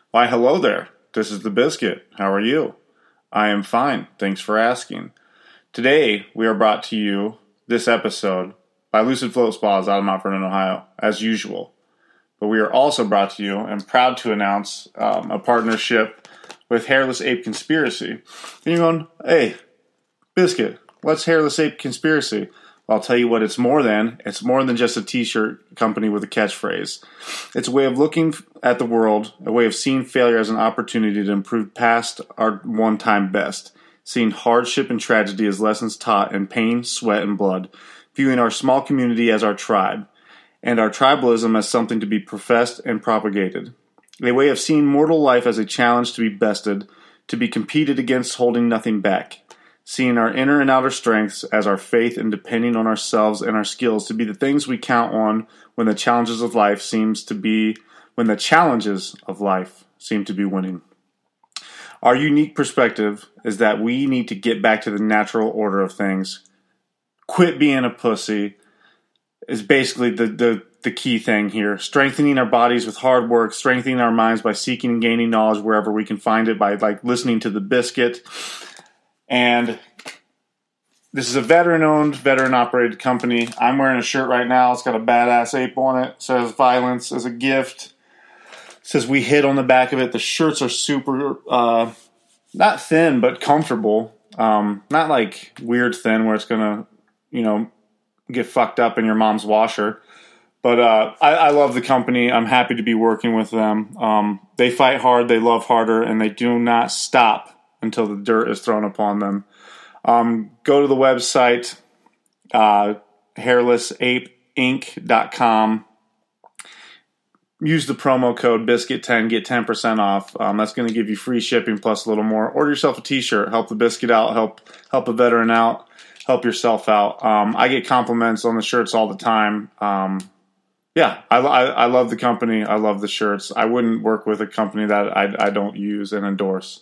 Why, hello there. This is the Biscuit. How are you? I am fine. Thanks for asking. Today, we are brought to you, this episode, by Lucid Float Spas out of Mount Vernon, Ohio, as usual. But we are also brought to you and proud to announce a partnership with Hairless Ape Conspiracy. And you're going, hey, Biscuit, what's Hairless Ape Conspiracy? Well, I'll tell you what it's more than. It's more than just a t-shirt company with a catchphrase. It's a way of looking at the world, a way of seeing failure as an opportunity to improve past our one-time best, seeing hardship and tragedy as lessons taught in pain, sweat, and blood, viewing our small community as our tribe, and our tribalism as something to be professed and propagated. A way of seeing mortal life as a challenge to be bested, to be competed against, holding nothing back. Seeing our inner and outer strengths as our faith and depending on ourselves and our skills to be the things we count on when the challenges of life seem to be winning. Our unique perspective is that we need to get back to the natural order of things. Quit being a pussy is basically the key thing here. Strengthening our bodies with hard work, strengthening our minds by seeking and gaining knowledge wherever we can find it, by listening to the Biscuit. And this is a veteran-owned, veteran-operated company. I'm wearing a shirt right now. It's got a badass ape on it. It says violence as a gift. It says we hit on the back of it. The shirts are super, not thin, but comfortable. Not like weird thin where it's going to, get fucked up in your mom's washer. But I love the company. I'm happy to be working with them. They fight hard. They love harder. And they do not stop until the dirt is thrown upon them. Go to the website, hairlessapeinc.com. Use the promo code BISCUIT10, get 10% off. That's going to give you free shipping plus a little more. Order yourself a t-shirt. Help the Biscuit out. Help a veteran out. Help yourself out. I get compliments on the shirts all the time. I love the company. I love the shirts. I wouldn't work with a company that I don't use and endorse.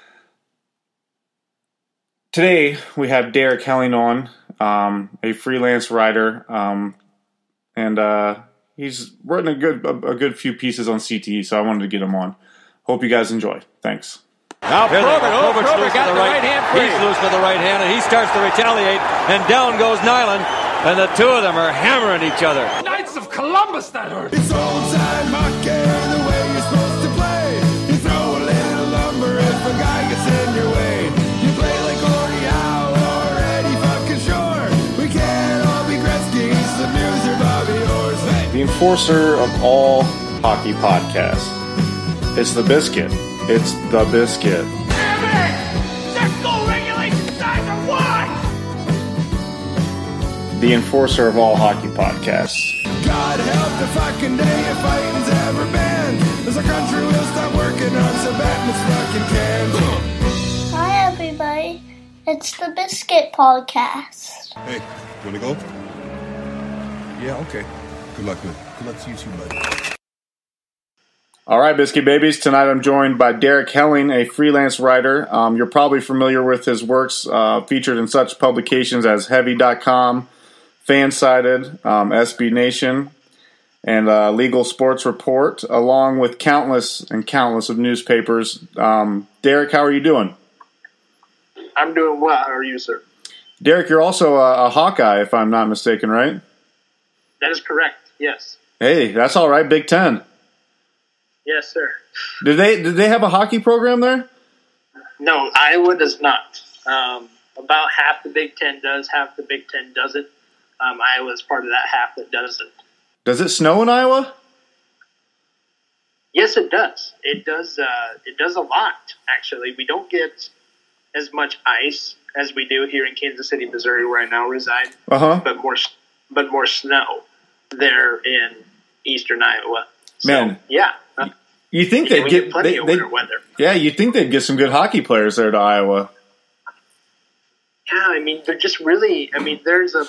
Today, we have Derek Helling on, a freelance writer, and he's written a good few pieces on CTE, so I wanted to get him on. Hope you guys enjoy. Thanks. Now Probert got the right hand free. He's loose to the right hand, and he starts to retaliate, and down goes Nyland, and the two of them are hammering each other. Knights of Columbus, that hurt. It's old-time hockey, the way you're supposed to play. You throw a little lumber if a guy gets in your way. You play like Gordie Howe or Eddie fucking Shore. We can't all be Gretzky, Lemieux, or Bobby Orr. Hey. The enforcer of all hockey podcasts. It's the Biscuit. It's the Biscuit. Damn it! Their goal regulation signs are wide! The enforcer of all hockey podcasts. God help the fucking day if fighting's ever banned. As our country will stop working on some Batman's fucking cans. Hi, everybody. It's the Biscuit Podcast. Hey, you wanna go? Yeah, okay. Good luck to you too, buddy. All right, Biscuit Babies. Tonight I'm joined by Derek Helling, a freelance writer. You're probably familiar with his works featured in such publications as Heavy.com, Fansided, SB Nation, and Legal Sports Report, along with countless of newspapers. Derek, how are you doing? I'm doing well. How are you, sir? Derek, you're also a Hawkeye, if I'm not mistaken, right? That is correct, yes. Hey, that's all right, Big Ten. Yes, sir. Did they have a hockey program there? No, Iowa does not. About half the Big Ten does, half the Big Ten doesn't. Iowa is part of that half that doesn't. Does it snow in Iowa? Yes, it does. It does. It does a lot, actually. We don't get as much ice as we do here in Kansas City, Missouri, where I now reside. But more snow there in eastern Iowa. So, Man, yeah. You think they'd get plenty of winter weather? Yeah, you think they'd get some good hockey players there to Iowa. Yeah, I mean, they're just really. I mean, there's a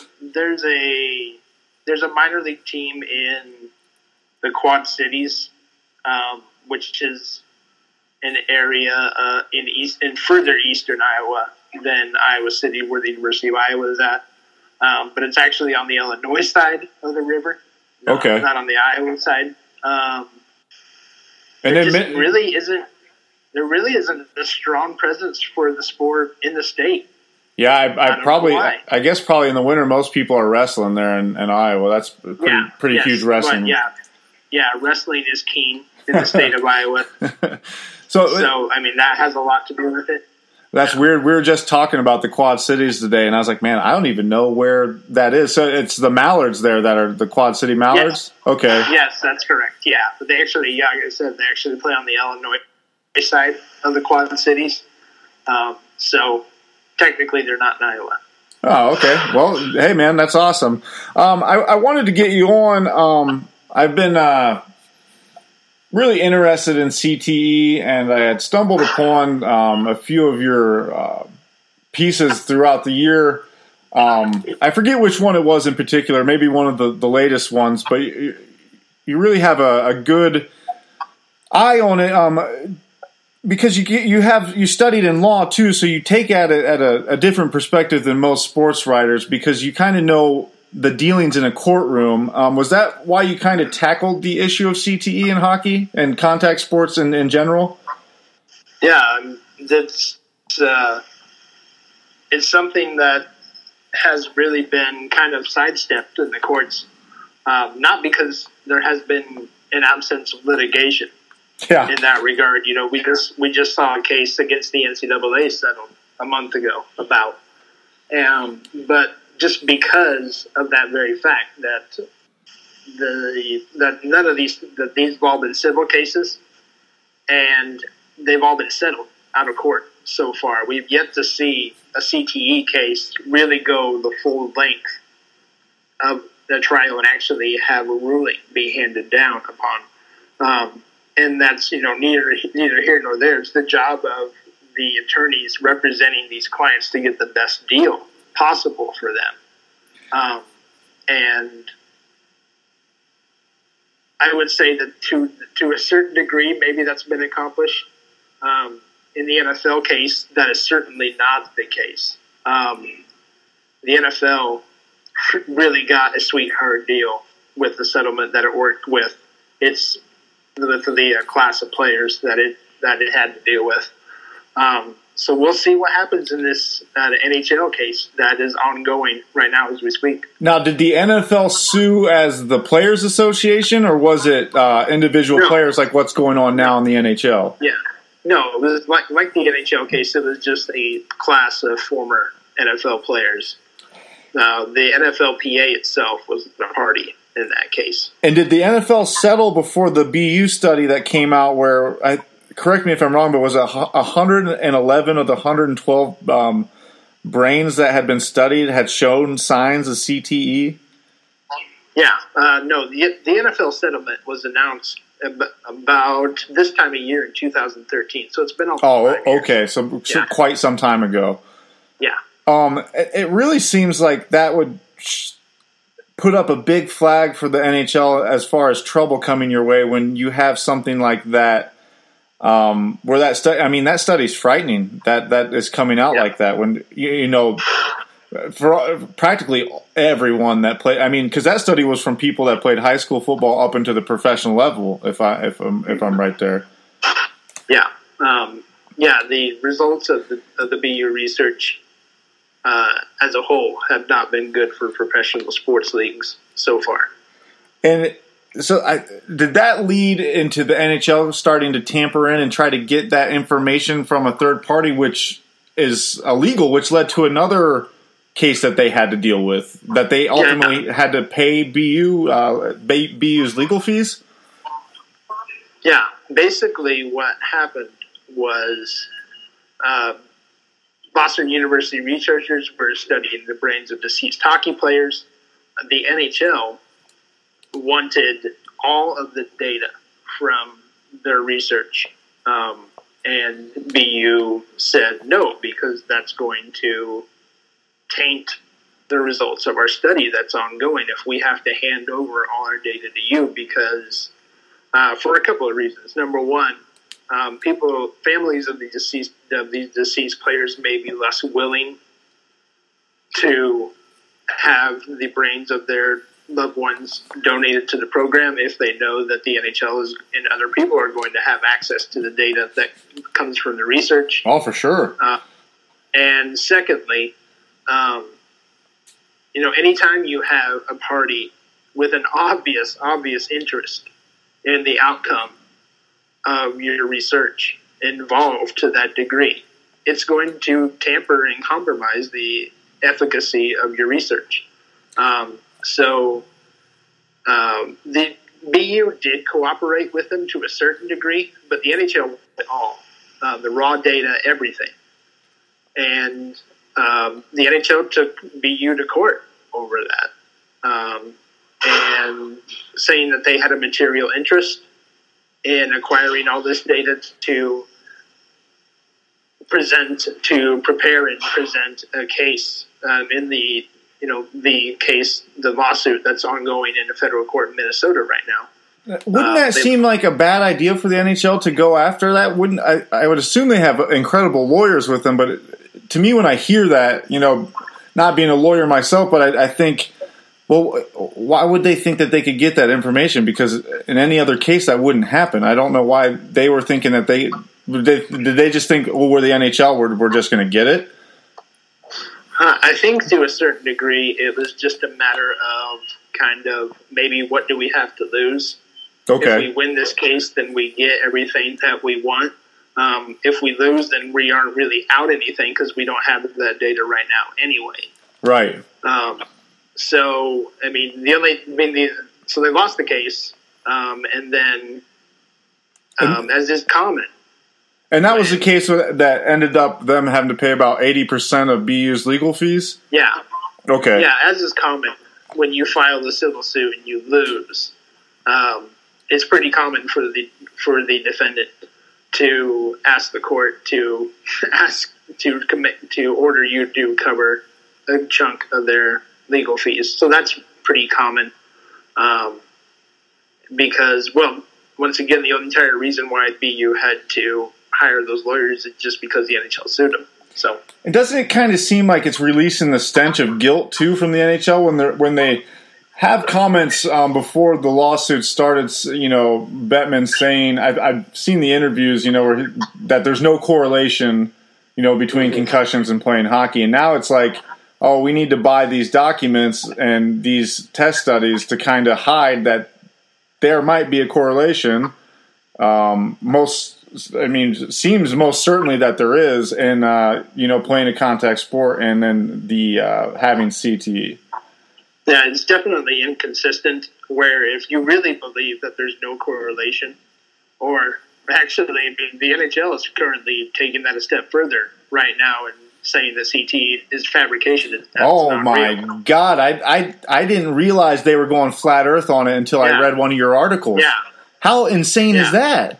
minor league team in the Quad Cities, which is an area in further eastern Iowa than Iowa City, where the University of Iowa is at. But it's actually on the Illinois side of the river. Okay, not on the Iowa side. And there then really isn't a strong presence for the sport in the state. Yeah, I guess probably in the winter most people are wrestling there in Iowa. That's pretty huge wrestling. But wrestling is keen in the state of Iowa. So I mean that has a lot to do with it. That's weird. We were just talking about the Quad Cities today, and I was like, man, I don't even know where that is. So it's the Mallards there that are the Quad City Mallards? Yes. Okay. Yes, that's correct. Yeah. But they actually, like I said, they actually play on the Illinois side of the Quad Cities. So technically they're not in Iowa. Oh, okay. Well, hey, man, that's awesome. I wanted to get you on. I've been really interested in CTE, and I had stumbled upon a few of your pieces throughout the year. I forget which one it was in particular, maybe one of the latest ones, but you really have a good eye on it because you studied in law too, so you take at it at a different perspective than most sports writers because you kind of know the dealings in a courtroom. Was that why you kind of tackled the issue of CTE in hockey and contact sports in general? Yeah, it's something that has really been kind of sidestepped in the courts, not because there has been an absence of litigation in that regard. You know, we just saw a case against the NCAA settled a month ago about, but just because of that very fact that none of these have all been civil cases, and they've all been settled out of court so far. We've yet to see a CTE case really go the full length of the trial and actually have a ruling be handed down upon. And that's neither here nor there. It's the job of the attorneys representing these clients to get the best deal possible for them. And I would say that to a certain degree, maybe that's been accomplished. In the NFL case, that is certainly not the case. The NFL really got a sweetheart deal with the settlement that it worked with. It's the class of players that it had to deal with. So we'll see what happens in this NHL case that is ongoing right now as we speak. Now, did the NFL sue as the Players Association, or was it individual players like what's going on now in the NHL? Yeah. No, it was like the NHL case. It was just a class of former NFL players. The NFLPA itself was the party in that case. And did the NFL settle before the BU study that came out where, correct me if I'm wrong, but was it 111 of the 112 brains that had been studied had shown signs of CTE? Yeah. No, the NFL settlement was announced about this time of year in 2013. So it's been a long time. Okay. So quite some time ago. Yeah. It really seems like that would put up a big flag for the NHL as far as trouble coming your way when you have something like that. Where that study, I mean, that study's frightening. That is coming out like that when for practically everyone that played. I mean, because that study was from people that played high school football up into the professional level. If I'm right there. Yeah. The results of the BU research as a whole have not been good for professional sports leagues so far. And so did that lead into the NHL starting to tamper in and try to get that information from a third party, which is illegal, which led to another case that they had to deal with, that they ultimately had to pay BU's legal fees? Yeah. Basically what happened was Boston University researchers were studying the brains of deceased hockey players. The NHL wanted all of the data from their research, and BU said no, because that's going to taint the results of our study that's ongoing if we have to hand over all our data to you, because for a couple of reasons. Number one, families of these deceased players may be less willing to have the brains of their loved ones donated to the program if they know that the NHL and other people are going to have access to the data that comes from the research. Oh, for sure. And secondly, anytime you have a party with an obvious interest in the outcome of your research involved to that degree, it's going to tamper and compromise the efficacy of your research. The BU did cooperate with them to a certain degree, but the NHL wanted it all, the raw data, everything. And the NHL took BU to court over that, and saying that they had a material interest in acquiring all this data to prepare and present a case in the lawsuit that's ongoing in a federal court in Minnesota right now. Wouldn't that seem like a bad idea for the NHL to go after that? Wouldn't I would assume they have incredible lawyers with them, but to me, when I hear that, not being a lawyer myself, but I think, well, why would they think that they could get that information? Because in any other case, that wouldn't happen. I don't know why they were thinking that did they just think, well, we're the NHL, we're just going to get it? I think to a certain degree, it was just a matter of kind of maybe what do we have to lose? Okay. If we win this case, then we get everything that we want. If we lose, then we aren't really out anything because we don't have that data right now anyway. Right. So they lost the case, and then as is common. And that was the case that ended up them having to pay about 80% of BU's legal fees? Yeah. Okay. Yeah, as is common, when you file the civil suit and you lose, it's pretty common for the defendant to ask the court to order you to cover a chunk of their legal fees. So that's pretty common, because, well, once again, the entire reason why BU had to hire those lawyers is just because the NHL sued them. So, and doesn't it kind of seem like it's releasing the stench of guilt too from the NHL when they have comments before the lawsuit started? Bettman saying, I've seen the interviews, that there's no correlation, between concussions and playing hockey, and now it's like, oh, we need to buy these documents and these test studies to kind of hide that there might be a correlation. Seems most certainly that there is in, playing a contact sport and then the having CTE. Yeah, it's definitely inconsistent, where if you really believe that there's no correlation, or actually, the NHL is currently taking that a step further right now and saying that CTE is fabrication. Oh my real. God, I didn't realize they were going flat earth on it until I read one of your articles. Yeah. How insane is that?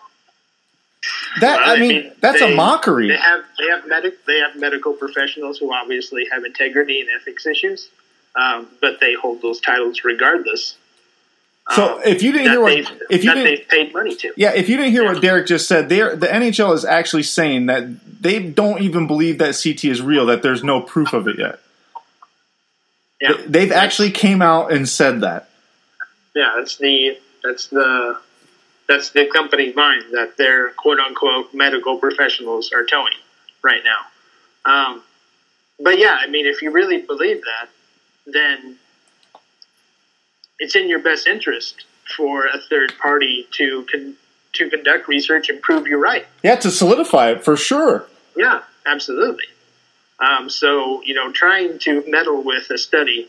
That's a mockery. They have medical professionals who obviously have integrity and ethics issues, but they hold those titles regardless. So if you didn't hear they've paid money to, if you didn't hear what Derek just said, the NHL is actually saying that they don't even believe that CT is real, that there's no proof of it yet. Yeah, they've actually came out and said that. Yeah, that's the company's mind that their quote unquote medical professionals are towing right now. But yeah, if you really believe that, then it's in your best interest for a third party to conduct research and prove you're right. Yeah, to solidify it for sure. Yeah, absolutely. So trying to meddle with a study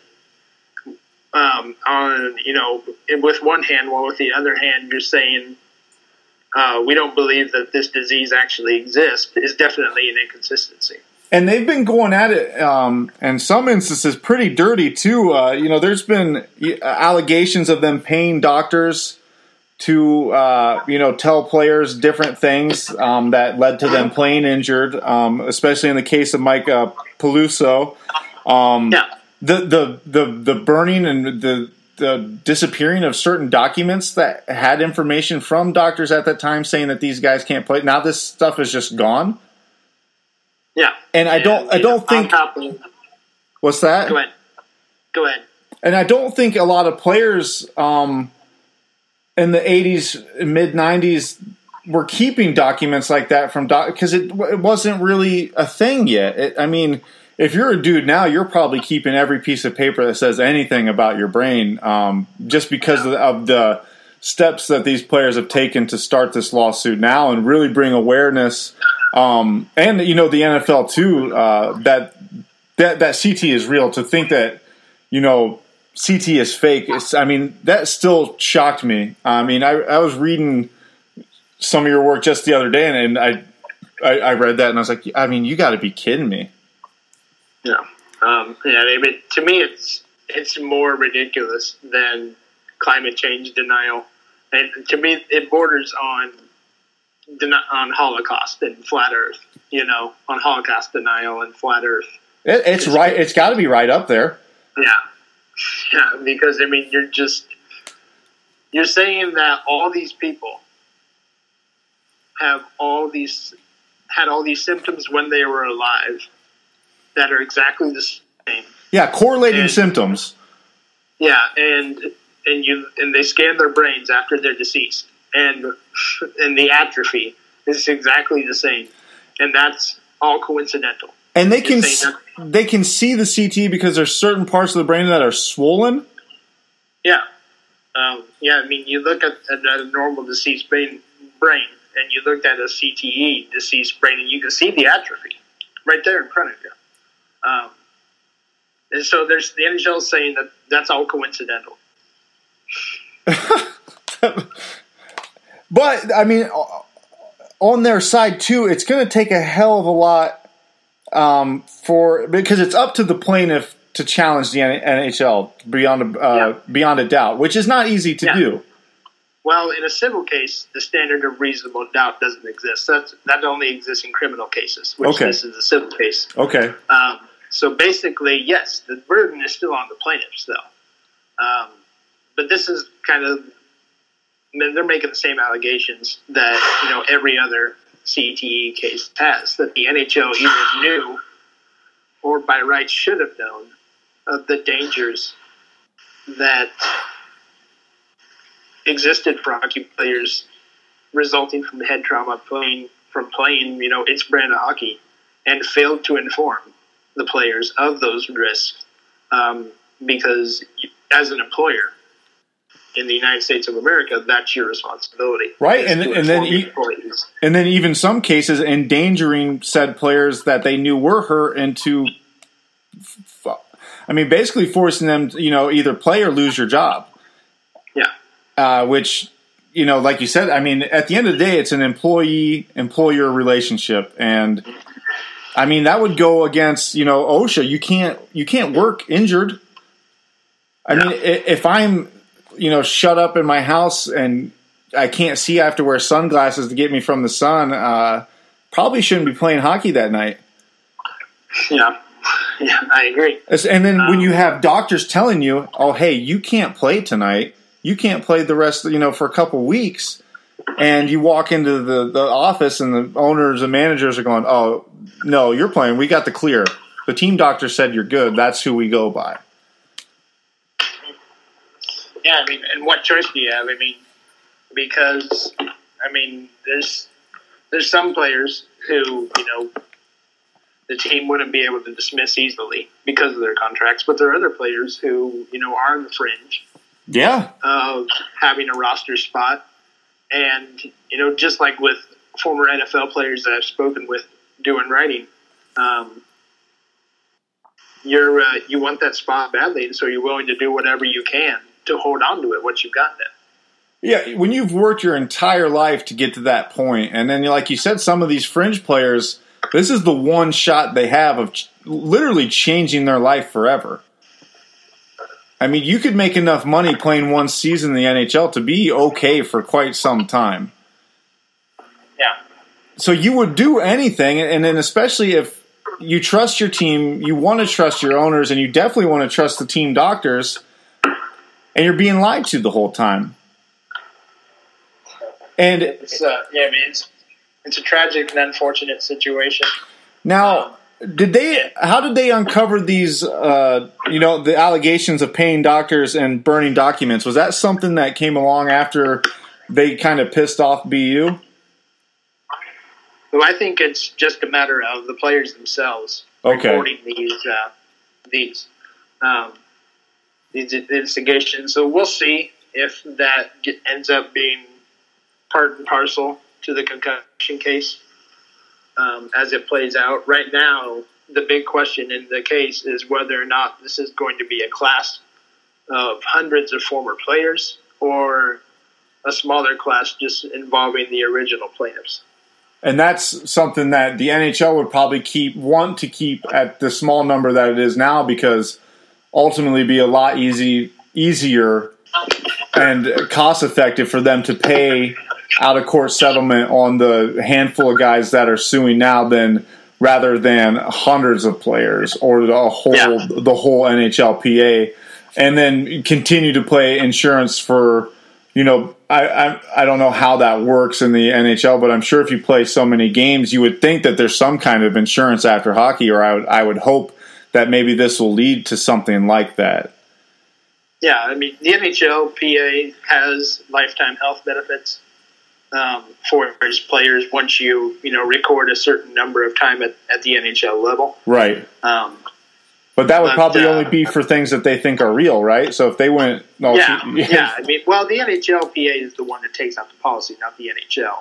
with one hand, while with the other hand you're saying we don't believe that this disease actually exists, is definitely an inconsistency. And they've been going at it, in some instances, pretty dirty, too. There's been allegations of them paying doctors to, tell players different things that led to them playing injured, especially in the case of Mike Peluso. The burning and the disappearing of certain documents that had information from doctors at that time saying that these guys can't play. Now this stuff is just gone. Yeah, and I don't think. What's that? Go ahead. And I don't think a lot of players in the 80s, mid 90s were keeping documents like that from because it wasn't really a thing yet. I mean, if you're a dude now, you're probably keeping every piece of paper that says anything about your brain, just because of the steps that these players have taken to start this lawsuit now and really bring awareness. And the NFL too, that CT is real. To think that CT is fake. That still shocked me. I mean, I was reading some of your work just the other day, and I read that, and I was like, I mean, you got to be kidding me. Yeah. To me, it's more ridiculous than climate change denial, and to me, it borders on Holocaust and flat Earth. On Holocaust denial and flat Earth. It's right. It's got to be right up there. Yeah, because you're saying that all these people had all these symptoms when they were alive that are exactly the same. Yeah, correlating symptoms. Yeah, and they scan their brains after they're deceased, and the atrophy is exactly the same, and that's all coincidental. And they can see the CT because there's certain parts of the brain that are swollen. Yeah. I mean, you look at a normal deceased brain, and you looked at a CTE deceased brain, and you can see the atrophy right there in front of you. And so the NHL saying that that's all coincidental. But I mean, on their side too, it's going to take a hell of a lot. Because it's up to the plaintiff to challenge the NHL beyond a doubt, which is not easy to do. Well, in a civil case, the standard of reasonable doubt doesn't exist. That only exists in criminal cases, which this is a civil case. Okay. So basically, yes, the burden is still on the plaintiffs, though. But this is they're making the same allegations that every other CTE case has, that the NHL either knew or by rights should have known of the dangers that existed for hockey players resulting from head trauma playing its brand of hockey, and failed to inform the players of those risks because as an employer in the United States of America, that's your responsibility. Right, and then even some cases endangering said players that they knew were hurt into, basically forcing them to, either play or lose your job. Yeah. Which, like you said, at the end of the day, it's an employee-employer relationship, and that would go against, OSHA. You can't work injured. If I'm shut up in my house and I can't see, I have to wear sunglasses to get me from the sun, probably shouldn't be playing hockey that night. Yeah, I agree. And then when you have doctors telling you, oh, hey, you can't play tonight, you can't play the rest, for a couple weeks, and you walk into the office and the owners and managers are going, oh, no, you're playing, we got the clear. The team doctor said you're good, that's who we go by. Yeah, and what choice do you have? Because there's some players who, the team wouldn't be able to dismiss easily because of their contracts, but there are other players who, are on the fringe of having a roster spot. And, just like with former NFL players that I've spoken with doing writing, you want that spot badly, and so you're willing to do whatever you can to hold on to it once you've gotten it. Yeah, when you've worked your entire life to get to that point, and then like you said, some of these fringe players, this is the one shot they have of literally changing their life forever. You could make enough money playing one season in the NHL to be okay for quite some time. Yeah. So you would do anything, and then especially if you trust your team, you want to trust your owners, and you definitely want to trust the team doctors, and you're being lied to the whole time. And it's a tragic and unfortunate situation. Now, How did they uncover these, the allegations of paying doctors and burning documents? Was that something that came along after they kind of pissed off BU? Well, I think it's just a matter of the players themselves reporting these investigations. So we'll see if that ends up being part and parcel to the concussion case as it plays out. Right now, the big question in the case is whether or not this is going to be a class of hundreds of former players or a smaller class just involving the original plaintiffs. And that's something that the NHL would probably want to keep at the small number that it is now, because ultimately be a lot easier and cost effective for them to pay out of court settlement on the handful of guys that are suing now rather than hundreds of players or the whole NHLPA, and then continue to pay insurance for, I don't know how that works in the NHL, but I'm sure if you play so many games, you would think that there's some kind of insurance after hockey, or I would hope that maybe this will lead to something like that. Yeah, I mean, the NHLPA has lifetime health benefits for its players once you record a certain number of time at the NHL level. Right. But that would probably only be for things that they think are real, right? So if they went... I mean, well, the NHLPA is the one that takes out the policy, not the NHL.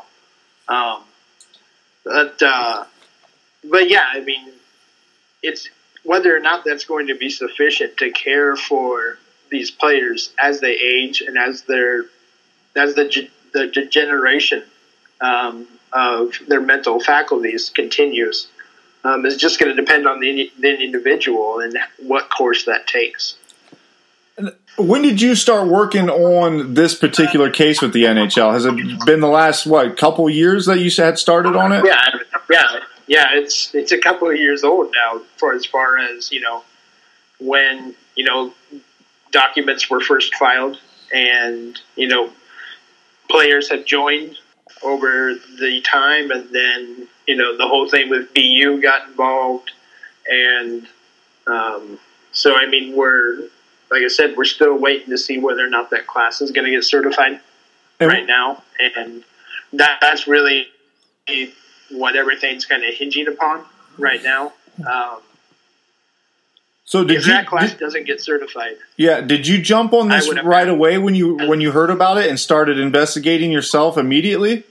But yeah, I mean, it's whether or not that's going to be sufficient to care for these players as they age and as the degeneration of their mental faculties continues. Is just going to depend on the individual and what course that takes. When did you start working on this particular case with the NHL? Has it been the last, couple years that you had started on it? Yeah. It's a couple of years old now as far as, when, documents were first filed and, players have joined over the time, and then, the whole thing with BU got involved. And so, I mean, like I said, we're still waiting to see whether or not that class is going to get certified right now. And that's really what everything's kind of hinging upon right now. So if that class doesn't get certified. Yeah, did you jump on this right away when you heard about it and started investigating yourself immediately?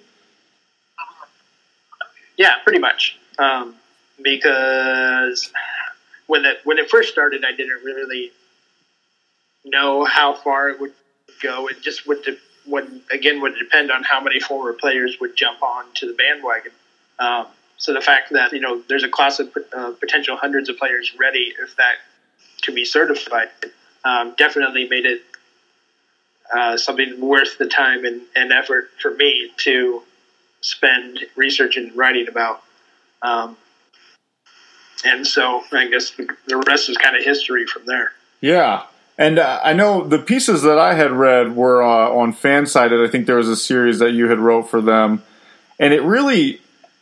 Yeah, pretty much. Because when it first started, I didn't really know how far it would go. It just would depend on how many former players would jump on to the bandwagon. So the fact that there's a class of potential hundreds of players ready, if that to be certified, definitely made it something worth the time and effort for me to spend research and writing about. And so I guess the rest is kind of history from there. Yeah. And I know the pieces that I had read were on Fansided. I think there was a series that you had wrote for them. And it really,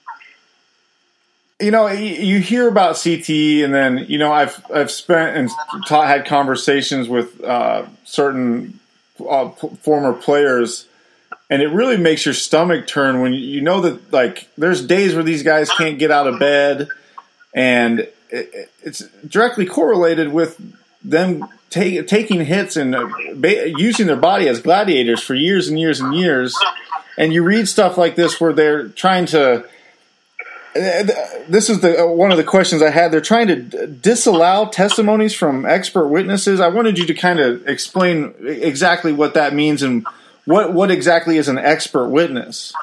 you hear about CTE, and then, I've spent and had conversations with certain former players, and it really makes your stomach turn when you know that, there's days where these guys can't get out of bed, and it's directly correlated with them taking hits and using their body as gladiators for years and years and years. And you read stuff like this where they're trying to... This is one of the questions I had. They're trying to disallow testimonies from expert witnesses. I wanted you to kind of explain exactly what that means and what exactly is an expert witness.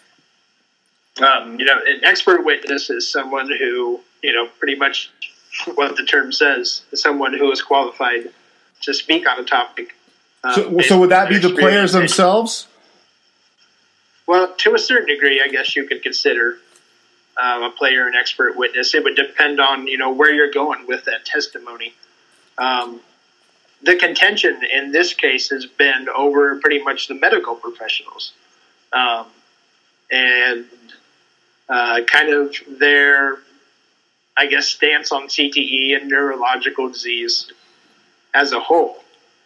An expert witness is someone who, pretty much what the term says, is someone who is qualified to speak on a topic. So would that be the players themselves? Well, to a certain degree, I guess you could consider a player an expert witness. It would depend on, where you're going with that testimony. The contention in this case has been over pretty much the medical professionals. And kind of their I guess, stance on CTE and neurological disease as a whole.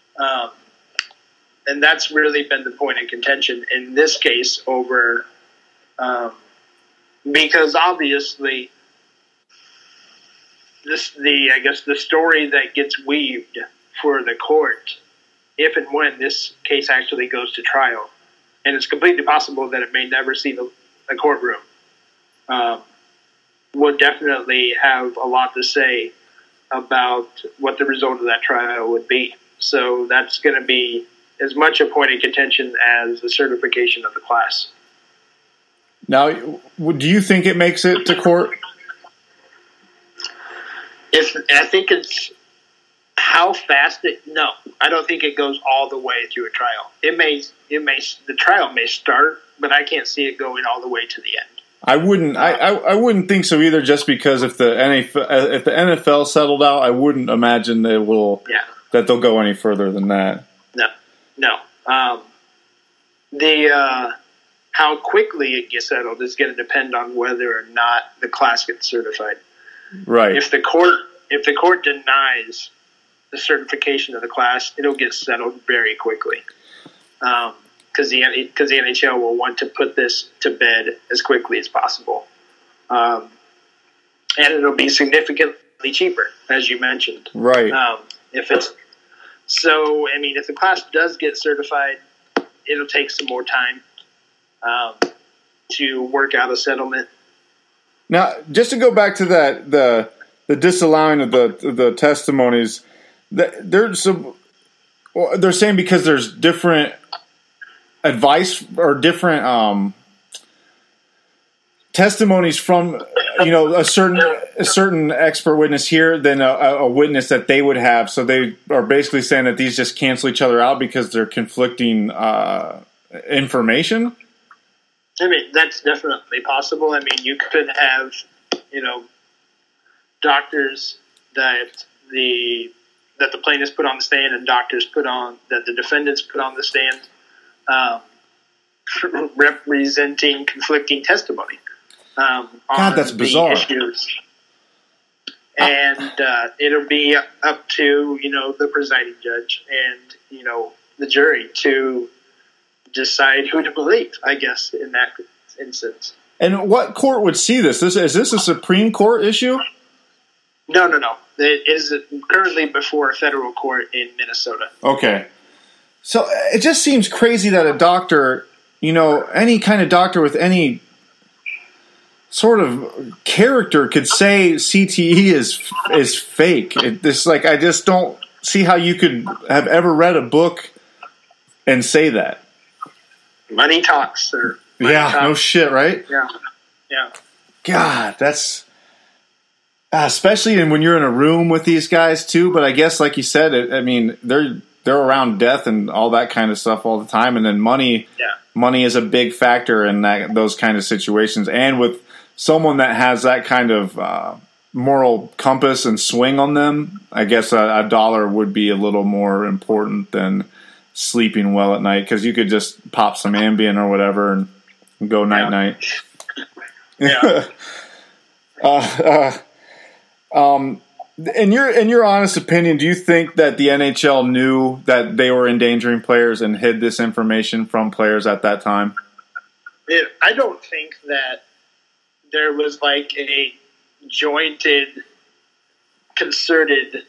And that's really been the point of contention in this case over, because obviously the story that gets weaved for the court, if and when this case actually goes to trial, and it's completely possible that it may never see the courtroom, would definitely have a lot to say about what the result of that trial would be. So that's going to be as much a point of contention as the certification of the class. Now, do you think it makes it to court? I think it's how fast it. No, I don't think it goes all the way through a trial. The trial may start, but I can't see it going all the way to the end. I wouldn't think so either. Just because if the NFL settled out, I wouldn't imagine that they'll go any further than that. No. How quickly it gets settled is going to depend on whether or not the class gets certified. Right. If the court denies the certification of the class, it'll get settled very quickly. Because the NHL will want to put this to bed as quickly as possible. And it'll be significantly cheaper, as you mentioned. Right. If the class does get certified, it'll take some more time to work out a settlement. Now, just to go back to that, the disallowing of the testimonies, they're saying because there's different advice or different testimonies from a certain expert witness here than a witness that they would have. So they are basically saying that these just cancel each other out because they're conflicting information. I mean, that's definitely possible. I mean, you could have, doctors that the plaintiffs put on the stand and that the defendants put on the stand, representing conflicting testimony. God, that's bizarre. Issues. And it'll be up to, the presiding judge and, the jury to decide who to believe, I guess, in that instance. And what court would see this? Is this a Supreme Court issue? No. It is currently before a federal court in Minnesota. Okay. So it just seems crazy that a doctor, any kind of doctor with any sort of character could say CTE is fake. I just don't see how you could have ever read a book and say that. Money talks, sir. No shit, right? Yeah. God, that's especially when you're in a room with these guys too. But I guess, like you said, they're around death and all that kind of stuff all the time, and then money is a big factor in those kind of situations. And with someone that has that kind of moral compass and swing on them, I guess a dollar would be a little more important than sleeping well at night, because you could just pop some Ambien or whatever and go night. Yeah. In your honest opinion, do you think that the NHL knew that they were endangering players and hid this information from players at that time? I don't think that there was like a jointed, concerted,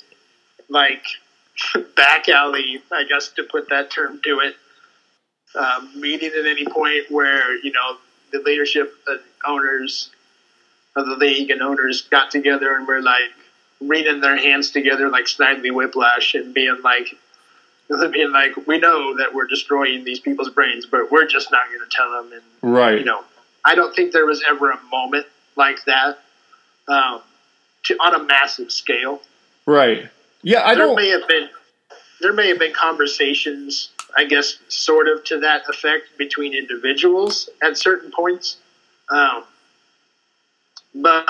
back alley, I guess, to put that term to it, meeting at any point where, the leadership and owners of the league and owners got together and were wringing their hands together like Snidely Whiplash and being like, we know that we're destroying these people's brains, but we're just not going to tell them. And, right. I don't think there was ever a moment like that on a massive scale. Right. Yeah, There may have been conversations, I guess, sort of to that effect between individuals at certain points. But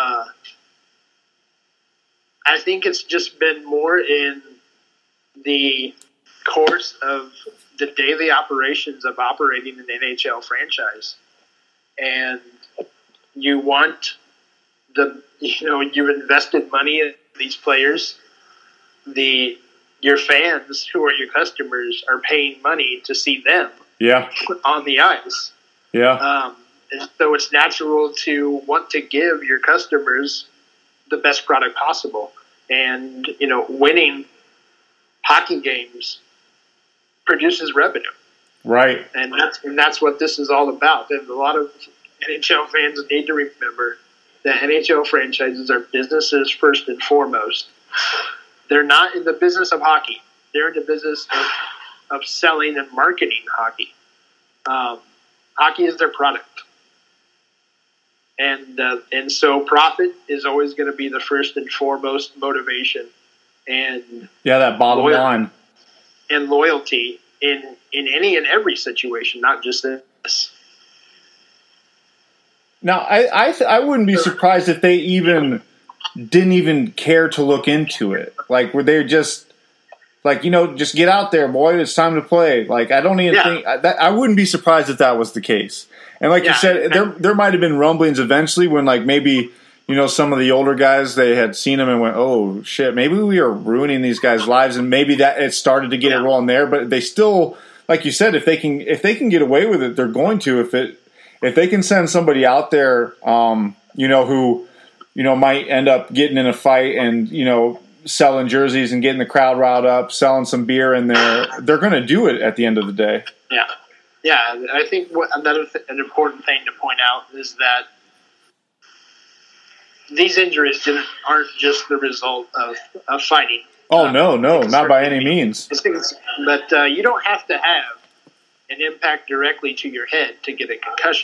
I think it's just been more in the course of the daily operations of operating an NHL franchise. And you want you've invested money in these players. Your fans, who are your customers, are paying money to see them on the ice. Yeah. And so it's natural to want to give your customers the best product possible. And, winning hockey games produces revenue. Right. And that's what this is all about. And a lot of NHL fans need to remember that NHL franchises are businesses first and foremost. They're not in the business of hockey. They're in the business of selling and marketing hockey. Hockey is their product. And so profit is always going to be the first and foremost motivation. And that bottom line. And loyalty in any and every situation, not just this. Now, I wouldn't be surprised if they didn't even care to look into it. Like, were they just like, just get out there, boy, it's time to play. Like, I don't even think I wouldn't be surprised if that was the case. And like you said, there might have been rumblings eventually when, like, maybe, some of the older guys, they had seen them and went, oh shit, maybe we are ruining these guys' lives, and maybe that it started to get it rolling there. But they still, like you said, if they can get away with it, they're going to. If they can send somebody out there, who might end up getting in a fight and selling jerseys and getting the crowd riled up, selling some beer in there, they're going to do it at the end of the day. Yeah. I think an important thing to point out is that these injuries aren't just the result of fighting. Oh, no, not by any means. But you don't have to have an impact directly to your head to get a concussion.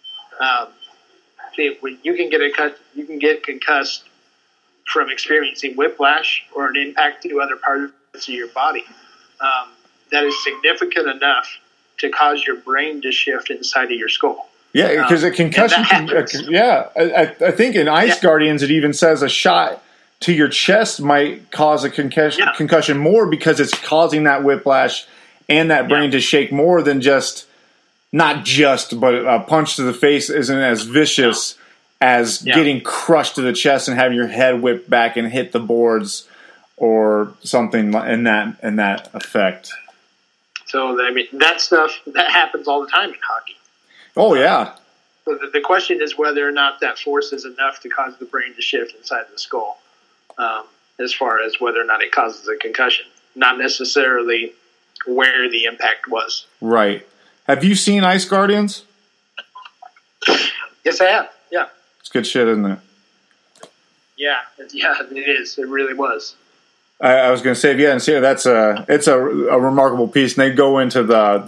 You can get concussed from experiencing whiplash or an impact to other parts of your body. That is significant enough to cause your brain to shift inside of your skull. Yeah, because a concussion. I think in Ice Guardians it even says a shot to your chest might cause a concussion more because it's causing that whiplash and that brain to shake more than but a punch to the face isn't as vicious as getting crushed to the chest and having your head whipped back and hit the boards or something in that effect. So, that stuff, that happens all the time in hockey. Oh, yeah. So the question is whether or not that force is enough to cause the brain to shift inside the skull, as far as whether or not it causes a concussion, not necessarily where the impact was. Right. Have you seen Ice Guardians? Yes, I have. Yeah. It's good shit, isn't it? Yeah, it is. It really was. I was going to say, if you hadn't seen it, it's a remarkable piece, and they go into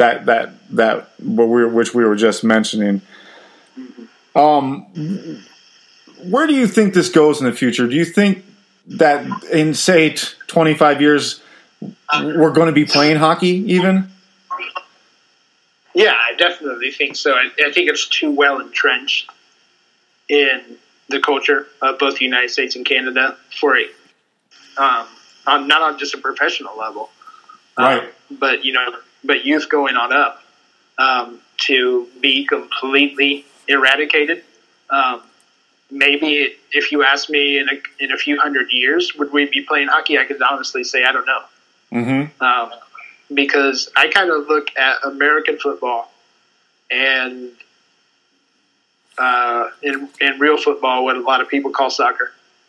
which we were just mentioning. Mm-hmm. Where do you think this goes in the future? Do you think that in, say, 25 years, we're going to be playing hockey even? Yeah, I definitely think so. I think it's too well entrenched in the culture of both the United States and Canada for it. Not on just a professional level, right? But youth going on up to be completely eradicated. Maybe if you ask me in a few hundred years, would we be playing hockey? I could honestly say I don't know. Mm-hmm. Because I kind of look at American football and in real football, what a lot of people call soccer,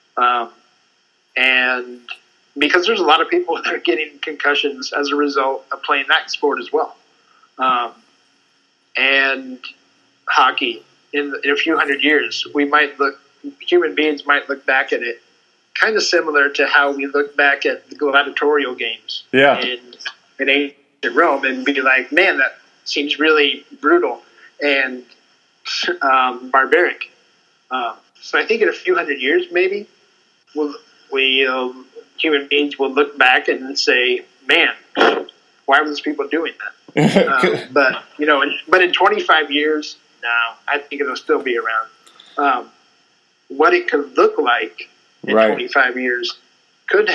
and because there's a lot of people that are getting concussions as a result of playing that sport as well. And hockey, in a few hundred years, human beings might look back at it kind of similar to how we look back at the gladiatorial games in ancient Rome and be like, man, that seems really brutal and barbaric. So I think in a few hundred years, maybe, human beings will look back and say, man, why were those people doing that? But in 25 years, no, I think it'll still be around. What it could look like in 25 years could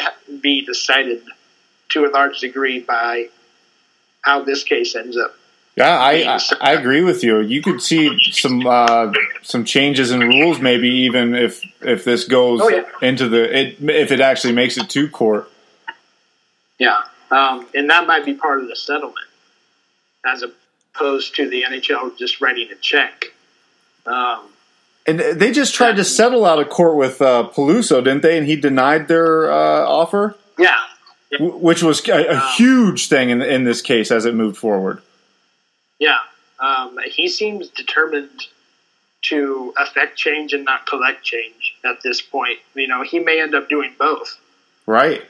be decided to a large degree by how this case ends up. Yeah, I agree with you. You could see some changes in rules, maybe even if this goes into if it actually makes it to court. Yeah, and that might be part of the settlement, as opposed to the NHL just writing a check. And they just tried to settle out of court with Peluso, didn't they? And he denied their offer. Yeah. Which was a huge thing in this case as it moved forward. Yeah. He seems determined to affect change and not collect change at this point. You know, he may end up doing both. Right.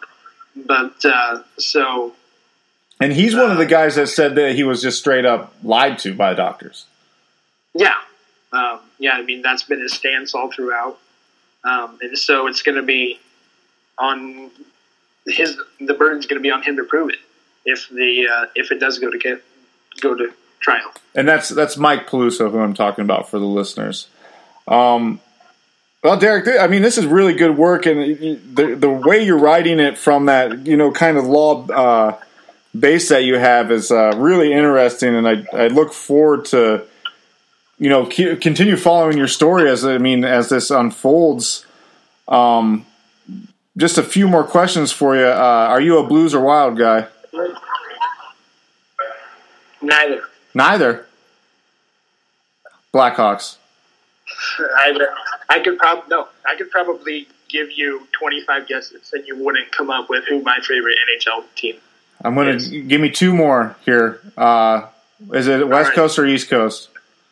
And he's one of the guys that said that he was just straight up lied to by doctors. Yeah. I mean, that's been his stance all throughout. And so it's going to be on the burden's going to be on him to prove it if it does go to trial. And that's Mike Peluso who I'm talking about for the listeners. Well, Derek, I mean, this is really good work, and the way you're writing it from that, you know, kind of law base that you have is really interesting, and I look forward to, you know, continue following your story as this unfolds. Just a few more questions for you. Are you a Blues or Wild guy? Neither. Blackhawks. I could probably give you 25 guesses, and you wouldn't come up with who my favorite NHL team. I'm going to give me two more here. Is it West Coast or East Coast?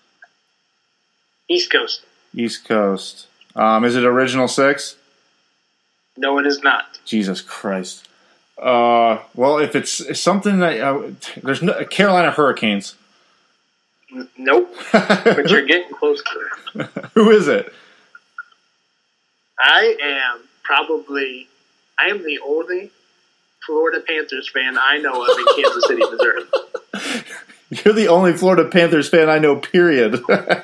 East Coast. East Coast. Is it Original Six? No, it is not. Jesus Christ. Well, if it's something that there's no Carolina Hurricanes. Nope. But you're getting close to it. Who is it? I am the only Florida Panthers fan I know of in Kansas City, Missouri. You're the only Florida Panthers fan I know, period.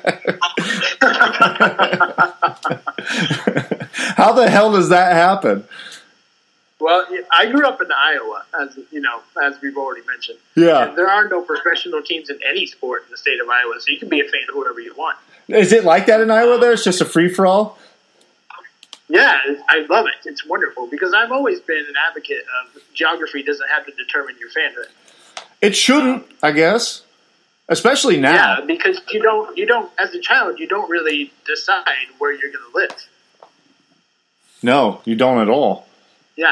How the hell does that happen? Well, I grew up in Iowa, as we've already mentioned. Yeah. And there are no professional teams in any sport in the state of Iowa, so you can be a fan of whoever you want. Is it like that in Iowa there? It's just a free-for-all? Yeah, I love it. It's wonderful, because I've always been an advocate of geography doesn't have to determine your fanhood. It shouldn't, I guess. Especially now. Yeah, because you don't, as a child, you don't really decide where you're going to live. No, you don't at all. Yeah.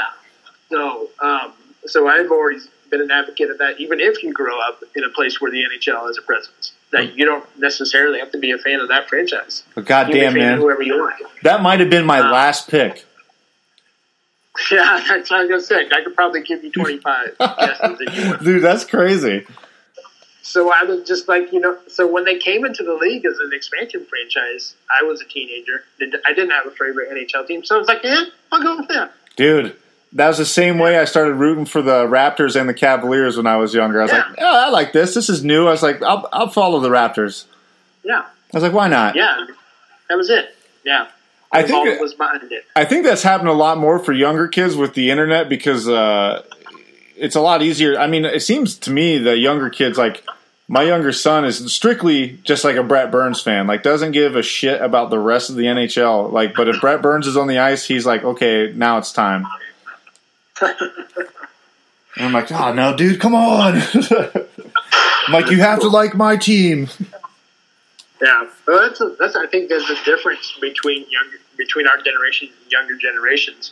So I've always been an advocate of that, even if you grow up in a place where the NHL has a presence. That you don't necessarily have to be a fan of that franchise. But goddamn, man. Whoever you want. That might have been my last pick. Yeah, that's what I was going to say. I could probably give you 25 guesses if you want. Dude, that's crazy. So I was just like, so when they came into the league as an expansion franchise, I was a teenager. I didn't have a favorite NHL team, so I was like, yeah, I'll go with that. Dude, that was the same way I started rooting for the Raptors and the Cavaliers when I was younger. I was like, oh, I like this. This is new. I was like, I'll follow the Raptors. Yeah. I was like, why not? Yeah, that was it. Yeah. I think was behind it. I think that's happened a lot more for younger kids with the internet because it's a lot easier. I mean, it seems to me that younger kids, like my younger son, is strictly just like a Brett Burns fan. Like, doesn't give a shit about the rest of the NHL. Like, but if Brett Burns is on the ice, he's like, okay, now it's time. And I'm like, oh no, dude, come on! I'm like, you have to like my team. Yeah, well, that's. I think there's a difference between our generation and younger generations.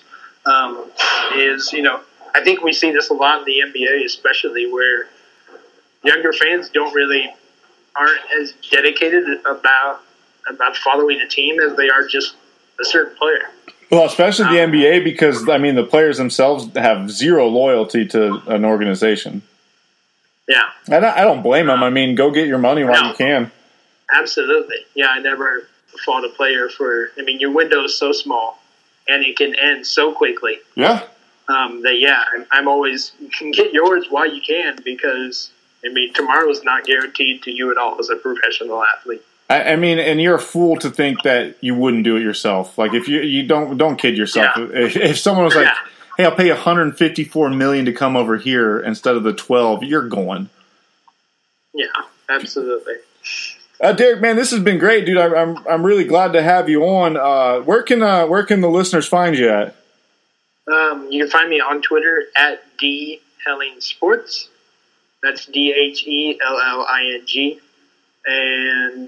I think we see this a lot in the NBA, especially where younger fans aren't as dedicated about following a team as they are just a certain player. Well, especially the NBA, because I mean the players themselves have zero loyalty to an organization. Yeah, and I don't blame them. I mean, go get your money while you can. Absolutely. Yeah, I never fought a player for. I mean, your window is so small, and it can end so quickly. Yeah. I'm always get yours while you can, because I mean tomorrow's not guaranteed to you at all as a professional athlete. I mean, and you're a fool to think that you wouldn't do it yourself. Like if you don't kid yourself. Yeah. If someone was like, "Hey, I'll pay $154 million to come over here instead of the 12," you're going. Yeah, absolutely. Derek, man, this has been great, dude. I'm really glad to have you on. Where can the listeners find you at? You can find me on Twitter at DHellingSports. That's DHELLING. And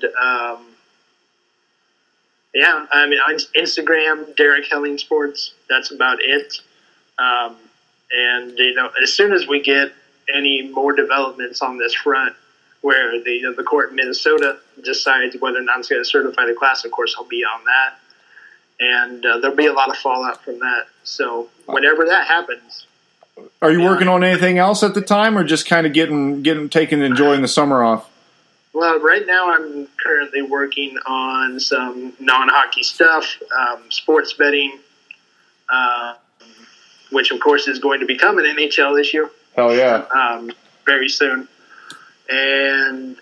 yeah, I mean on Instagram, Derek Helling Sports. That's about it. And as soon as we get any more developments on this front, where the court in Minnesota decides whether or not it's going to certify the class, of course, I'll be on that. And there'll be a lot of fallout from that. So whenever that happens. Are you working on anything else at the time, or just kind of enjoying the summer off? Well, right now I'm currently working on some non-hockey stuff, sports betting, which of course is going to become an NHL issue. Hell yeah. Very soon. And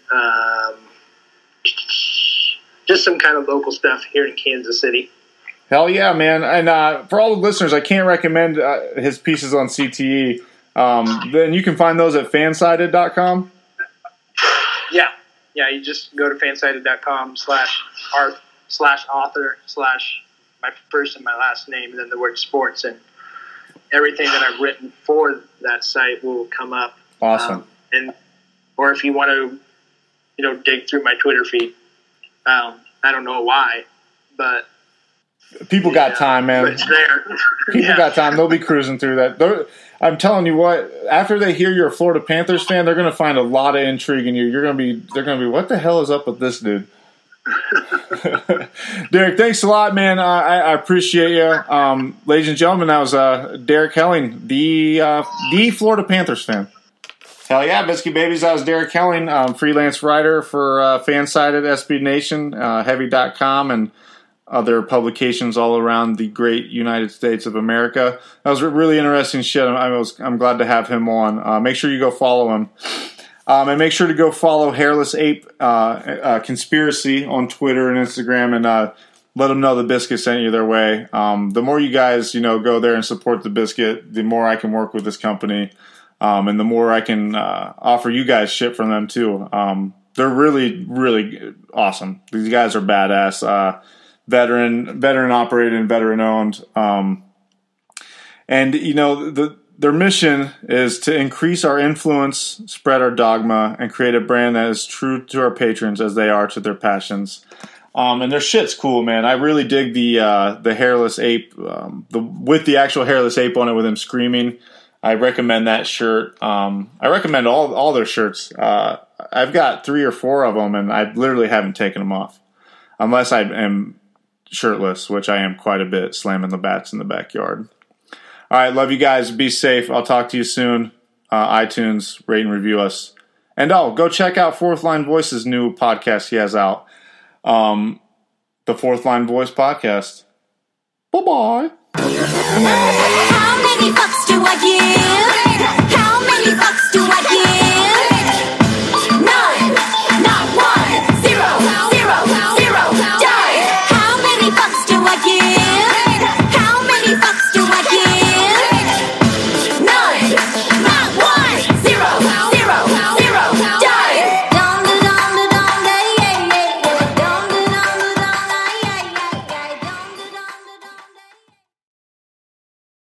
just some kind of local stuff here in Kansas City. Hell yeah, man. And for all the listeners, I can't recommend his pieces on CTE. Then you can find those at fansided.com. Yeah, you just go to fansided.com/art/author/ my first and my last name, and then the word sports, and everything that I've written for that site will come up. Awesome. Or if you want to, dig through my Twitter feed. I don't know why, but people got time, man. But it's there. People got time. They'll be cruising through that. I'm telling you what. After they hear you're a Florida Panthers fan, they're going to find a lot of intrigue in you. They're going to be, what the hell is up with this dude? Derek, thanks a lot, man. I appreciate you. Ladies and gentlemen, that was Derek Helling, the Florida Panthers fan. Hell yeah, Biscuit Babies. That was Derek Helling, freelance writer for Fansided, SB Nation, Heavy.com, and other publications all around the great United States of America. That was really interesting shit. I'm glad to have him on. Make sure you go follow him. And make sure to go follow Hairless Ape Conspiracy on Twitter and Instagram, and let them know the Biscuit sent you their way. The more you guys, go there and support the Biscuit, the more I can work with this company, and the more I can offer you guys shit from them too. They're really, really awesome. These guys are badass. Veteran operated and veteran owned. And their mission is to increase our influence, spread our dogma, and create a brand that is true to our patrons as they are to their passions. And their shit's cool, man. I really dig the Hairless Ape, with the actual Hairless Ape on it with him screaming. I recommend that shirt. I recommend all their shirts. I've got 3 or 4 of them, and I literally haven't taken them off. Unless I am shirtless, which I am quite a bit, slamming the bats in the backyard. All right, love you guys. Be safe. I'll talk to you soon. iTunes, rate and review us. And go check out Fourth Line Voice's new podcast he has out. The Fourth Line Voice podcast. Bye-bye. How many fucks do I give? How many fucks